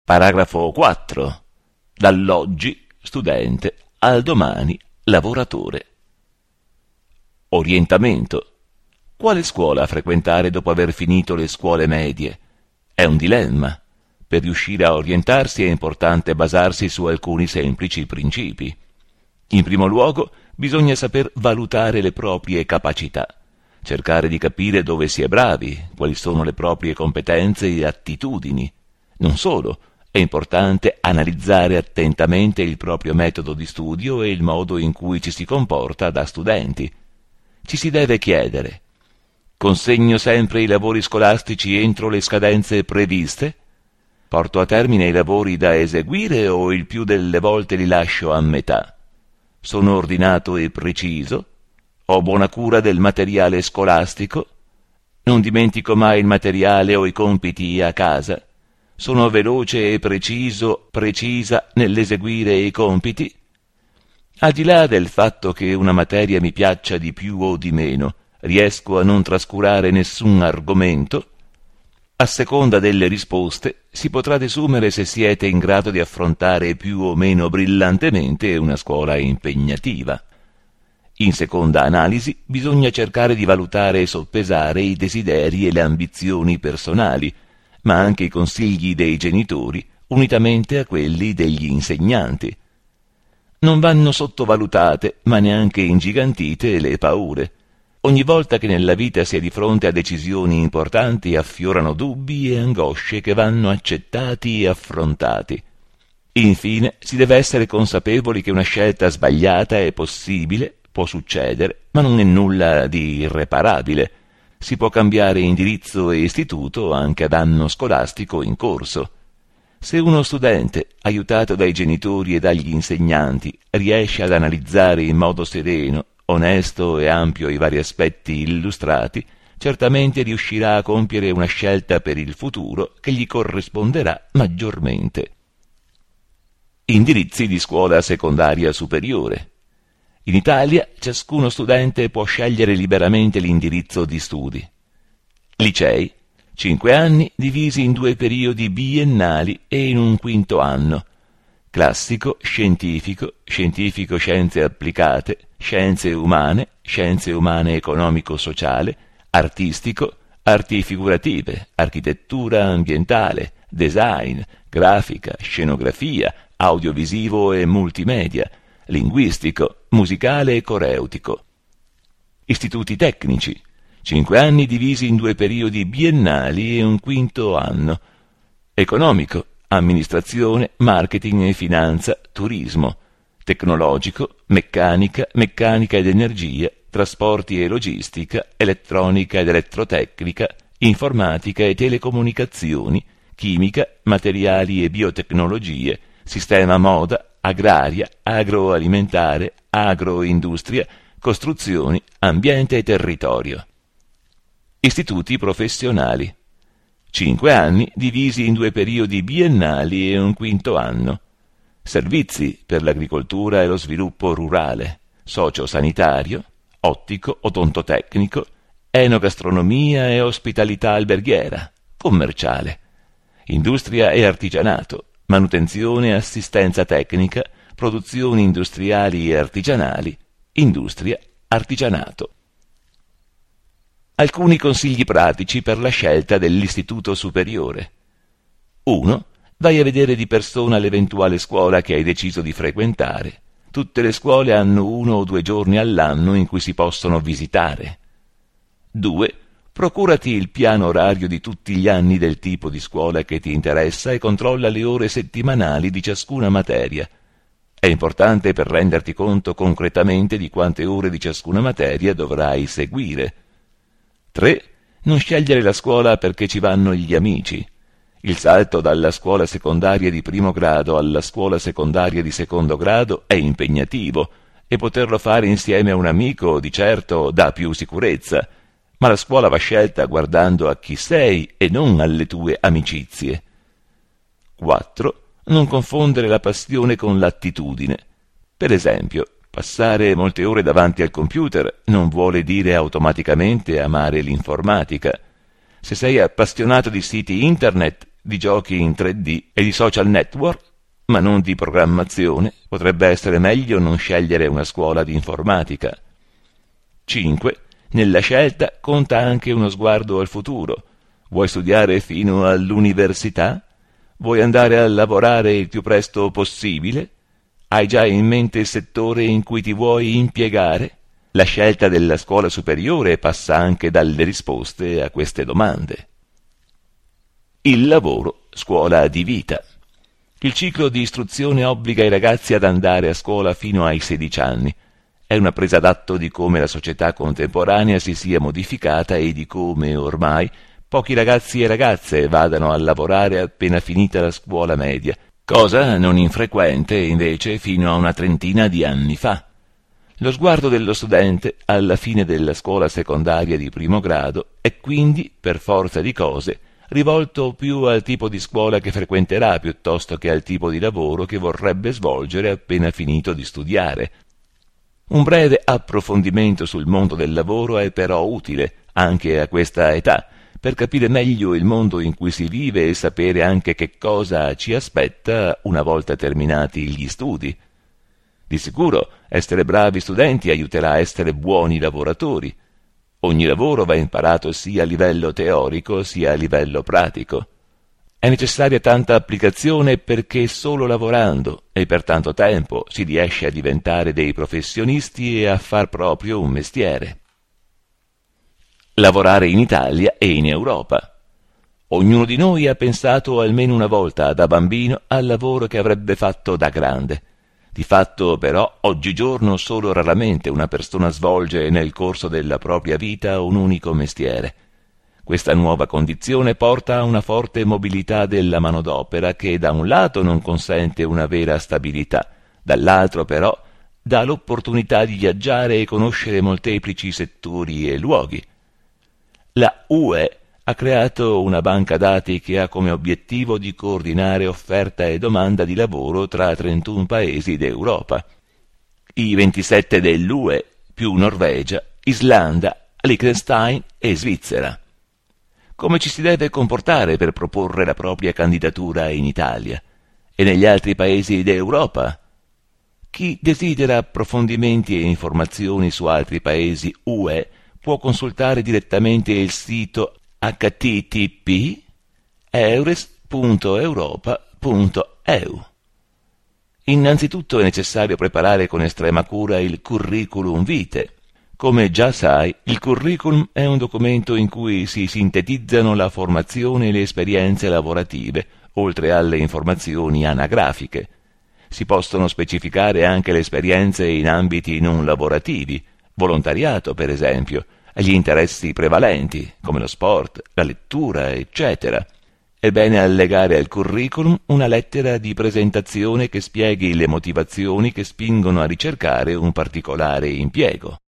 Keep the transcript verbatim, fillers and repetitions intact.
Paragrafo quattro. Dall'oggi studente al domani lavoratore. Orientamento. Quale scuola frequentare dopo aver finito le scuole medie? È un dilemma. Per riuscire a orientarsi è importante basarsi su alcuni semplici principi. In primo luogo, bisogna saper valutare le proprie capacità, cercare di capire dove si è bravi, quali sono le proprie competenze e attitudini. Non solo, è importante analizzare attentamente il proprio metodo di studio e il modo in cui ci si comporta da studenti. Ci si deve chiedere: consegno sempre i lavori scolastici entro le scadenze previste? Porto a termine i lavori da eseguire o il più delle volte li lascio a metà? Sono ordinato e preciso? Ho buona cura del materiale scolastico? Non dimentico mai il materiale o i compiti a casa? Sono veloce e preciso, precisa nell'eseguire i compiti? Al di là del fatto che una materia mi piaccia di più o di meno, riesco a non trascurare nessun argomento? A seconda delle risposte si potrà desumere se siete in grado di affrontare più o meno brillantemente una scuola impegnativa. In seconda analisi bisogna cercare di valutare e soppesare i desideri e le ambizioni personali, ma anche i consigli dei genitori, unitamente a quelli degli insegnanti. Non vanno sottovalutate, ma neanche ingigantite, le paure. Ogni volta che nella vita si è di fronte a decisioni importanti affiorano dubbi e angosce che vanno accettati e affrontati. Infine, si deve essere consapevoli che una scelta sbagliata è possibile, può succedere, ma non è nulla di irreparabile. Si può cambiare indirizzo e istituto anche ad anno scolastico in corso. Se uno studente, aiutato dai genitori e dagli insegnanti, riesce ad analizzare in modo sereno, onesto e ampio i vari aspetti illustrati, certamente riuscirà a compiere una scelta per il futuro che gli corrisponderà maggiormente. Indirizzi di scuola secondaria superiore. In Italia ciascuno studente può scegliere liberamente l'indirizzo di studi. Licei, cinque anni divisi in due periodi biennali e in un quinto anno. Classico, scientifico, scientifico scienze applicate, scienze umane, scienze umane economico-sociale, artistico, arti figurative, architettura ambientale, design, grafica, scenografia, audiovisivo e multimedia, linguistico, musicale e coreutico. Istituti tecnici, cinque anni divisi in due periodi biennali e un quinto anno. Economico, amministrazione, marketing e finanza, turismo. Tecnologico, meccanica, meccanica ed energia, trasporti e logistica, elettronica ed elettrotecnica, informatica e telecomunicazioni, chimica, materiali e biotecnologie, sistema moda, agraria, agroalimentare, agroindustria, costruzioni, ambiente e territorio. Istituti professionali. Cinque anni divisi in due periodi biennali e un quinto anno. Servizi per l'agricoltura e lo sviluppo rurale, sociosanitario, ottico, odontotecnico, enogastronomia e ospitalità alberghiera, commerciale, industria e artigianato, manutenzione e assistenza tecnica, produzioni industriali e artigianali, industria, artigianato. Alcuni consigli pratici per la scelta dell'istituto superiore. uno. Vai a vedere di persona l'eventuale scuola che hai deciso di frequentare. Tutte le scuole hanno uno o due giorni all'anno in cui si possono visitare. due. Procurati il piano orario di tutti gli anni del tipo di scuola che ti interessa e controlla le ore settimanali di ciascuna materia. È importante per renderti conto concretamente di quante ore di ciascuna materia dovrai seguire. tre. Non scegliere la scuola perché ci vanno gli amici. Il salto dalla scuola secondaria di primo grado alla scuola secondaria di secondo grado è impegnativo e poterlo fare insieme a un amico di certo dà più sicurezza, ma la scuola va scelta guardando a chi sei e non alle tue amicizie. quattro. Non confondere la passione con l'attitudine. Per esempio, passare molte ore davanti al computer non vuole dire automaticamente amare l'informatica. Se sei appassionato di siti internet, di giochi in tre D e di social network, ma non di programmazione, potrebbe essere meglio non scegliere una scuola di informatica. cinque. Nella scelta conta anche uno sguardo al futuro. Vuoi studiare fino all'università? Vuoi andare a lavorare il più presto possibile? Hai già in mente il settore in cui ti vuoi impiegare? La scelta della scuola superiore passa anche dalle risposte a queste domande. Il lavoro, scuola di vita. Il ciclo di istruzione obbliga i ragazzi ad andare a scuola fino ai sedici anni. È una presa d'atto di come la società contemporanea si sia modificata e di come, ormai, pochi ragazzi e ragazze vadano a lavorare appena finita la scuola media, cosa non infrequente, invece, fino a una trentina di anni fa. Lo sguardo dello studente, alla fine della scuola secondaria di primo grado, è quindi, per forza di cose, rivolto più al tipo di scuola che frequenterà piuttosto che al tipo di lavoro che vorrebbe svolgere appena finito di studiare. Un breve approfondimento sul mondo del lavoro è però utile, anche a questa età, per capire meglio il mondo in cui si vive e sapere anche che cosa ci aspetta una volta terminati gli studi. Di sicuro, essere bravi studenti aiuterà a essere buoni lavoratori. Ogni lavoro va imparato sia a livello teorico sia a livello pratico. È necessaria tanta applicazione perché solo lavorando e per tanto tempo si riesce a diventare dei professionisti e a far proprio un mestiere. Lavorare in Italia e in Europa. Ognuno di noi ha pensato almeno una volta da bambino al lavoro che avrebbe fatto da grande. Di fatto, però, oggigiorno solo raramente una persona svolge nel corso della propria vita un unico mestiere. Questa nuova condizione porta a una forte mobilità della manodopera che da un lato non consente una vera stabilità, dall'altro però dà l'opportunità di viaggiare e conoscere molteplici settori e luoghi. La U E ha creato una banca dati che ha come obiettivo di coordinare offerta e domanda di lavoro tra trentuno paesi d'Europa. I ventisette dell'U E più Norvegia, Islanda, Liechtenstein e Svizzera. Come ci si deve comportare per proporre la propria candidatura in Italia e negli altri paesi d'Europa? Chi desidera approfondimenti e informazioni su altri paesi U E può consultare direttamente il sito h t t p punto eures punto europa punto e u. Innanzitutto è necessario preparare con estrema cura il curriculum vitae. Come già sai, il curriculum è un documento in cui si sintetizzano la formazione e le esperienze lavorative, oltre alle informazioni anagrafiche. Si possono specificare anche le esperienze in ambiti non lavorativi, volontariato per esempio, gli interessi prevalenti, come lo sport, la lettura, eccetera. È bene allegare al curriculum una lettera di presentazione che spieghi le motivazioni che spingono a ricercare un particolare impiego.